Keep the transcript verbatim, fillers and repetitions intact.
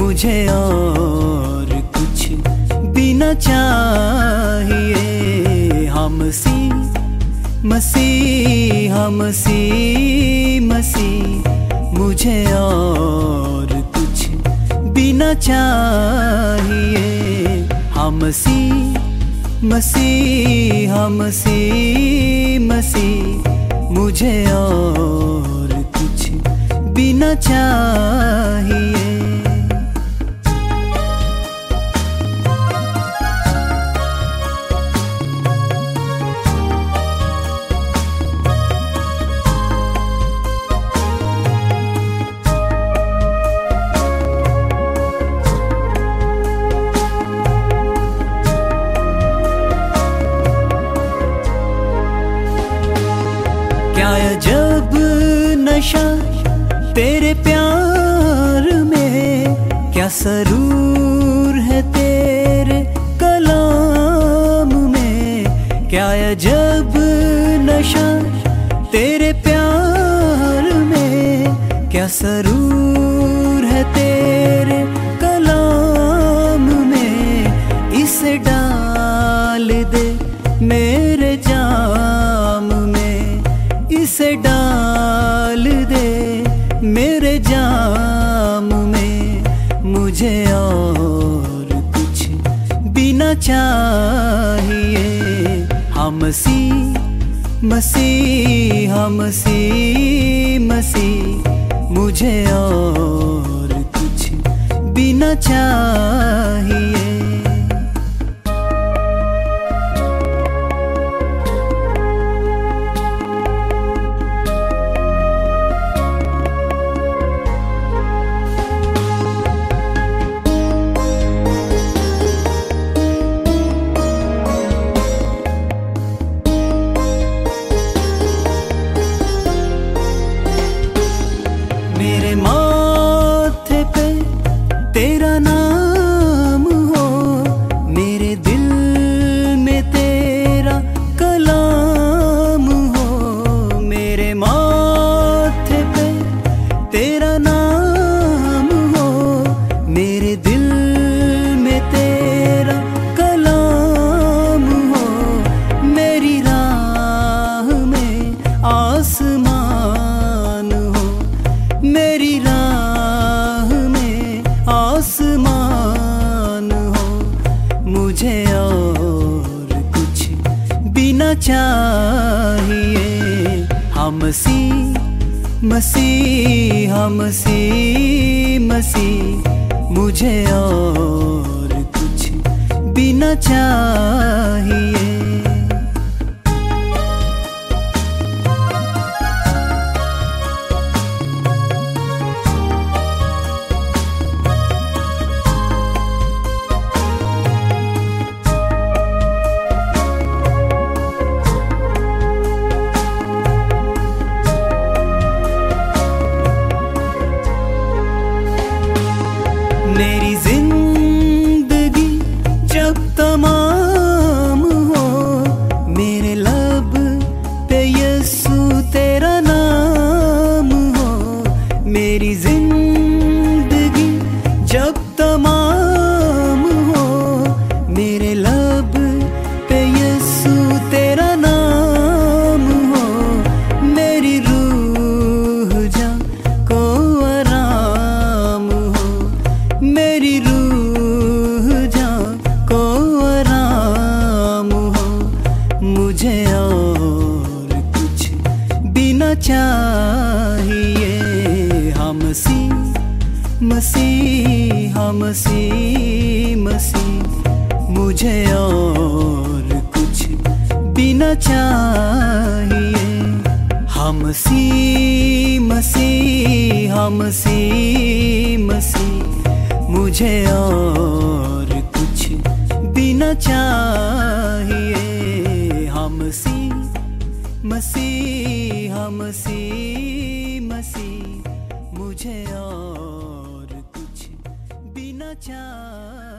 मुझे और कुछ भी न चाहिए। हम मसीह मसीह हम मसीह मसीह, मुझे और कुछ भी न चाहिए। हम मसीह मसीह हम मसीह मसीह, मुझे और कुछ भी न चाहिए। क्या अजब नशा तेरे प्यार में, क्या सरूर है तेरे कलाम में। क्या अजब नशा तेरे प्यार में, क्या सरूर है तेरे कलाम में। इसे डाल दे मेरे जाम में, इसे डाल दे मेरे जाम में। मुझे और कुछ भी न चाहिए। हम मसीह मसीह हम मसीह मसीह, मुझे और कुछ भी न चाहिए। मेरे माथे पे तेरा नाम हो, मेरे दिल में तेरा कलाम हो। मेरे माथे पे तेरा नाम हो, मेरे दिल में तेरा कलाम हो। मेरी राह में आसमान हो, मेरी राह में आसमान हो। मुझे और कुछ भी न चाहिए। हम मसीह मसीह हम मसीह मसीह, मुझे और कुछ भी न चाहिए। मेरी जिंदगी जब तमाम हो, मेरे लब पे यीशु तेरा नाम हो। मेरी जिंदगी जब तमाम हो, मेरे लब पे यीशु तेरा नाम हो। मेरी रूह जा को आराम हो, मेरी रूह जा को आराम हो। मुझे और कुछ भी न चाहिए। हम मसीह मसीह हम मसीह मसीह, मुझे और कुछ भी न चाहिए। हम मसीह मसीह हम मसीह मसीह, मुझे और कुछ भी न चाहिए। हम मसीह मसीह हम मसीह मसीह, मुझे और कुछ भी न चाहिए।